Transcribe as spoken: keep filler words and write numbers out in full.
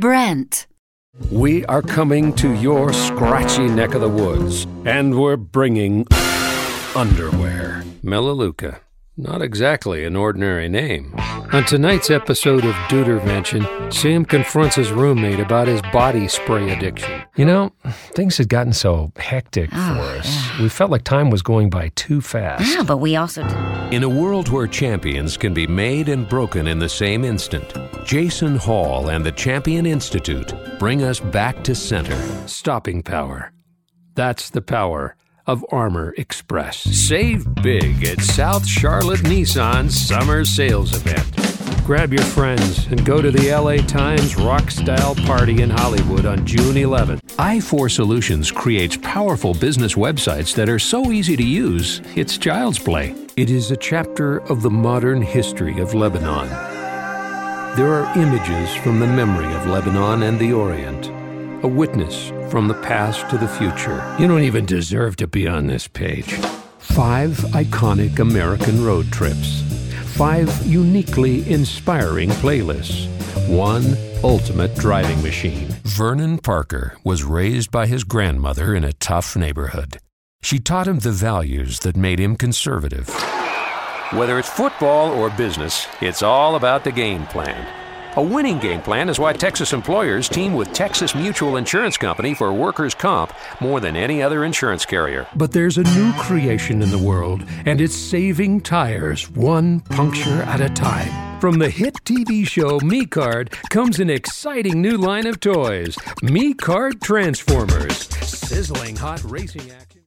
Brent. We are coming to your scratchy neck of the woods, and we're bringing underwear. Melaleuca. Not exactly an ordinary name. On tonight's episode of Dudervention, Sam confronts his roommate about his body spray addiction. You know, things had gotten so hectic oh, for us. Yeah. We felt like time was going by too fast. Yeah, but we also did. In a world where champions can be made and broken in the same instant, Jason Hall and the Champion Institute bring us back to center. Stopping power. That's the power of Armor Express. Save big at South Charlotte Nissan's summer sales event. Grab your friends and go to the L A Times Rock Style Party in Hollywood on June eleventh. I four Solutions creates powerful business websites that are so easy to use, it's child's play. It is a chapter of the modern history of Lebanon. There are images from the memory of Lebanon and the Orient. A witness from the past to the future. You don't even deserve to be on this page. Five iconic American road trips. Five uniquely inspiring playlists. One ultimate driving machine. Vernon Parker was raised by his grandmother in a tough neighborhood. She taught him the values that made him conservative. Whether it's football or business, it's all about the game plan. A winning game plan is why Texas employers team with Texas Mutual Insurance Company for workers' comp more than any other insurance carrier. But there's a new creation in the world, and it's saving tires one puncture at a time. From the hit T V show Me Card comes an exciting new line of toys, Me Card Transformers. Sizzling hot racing action.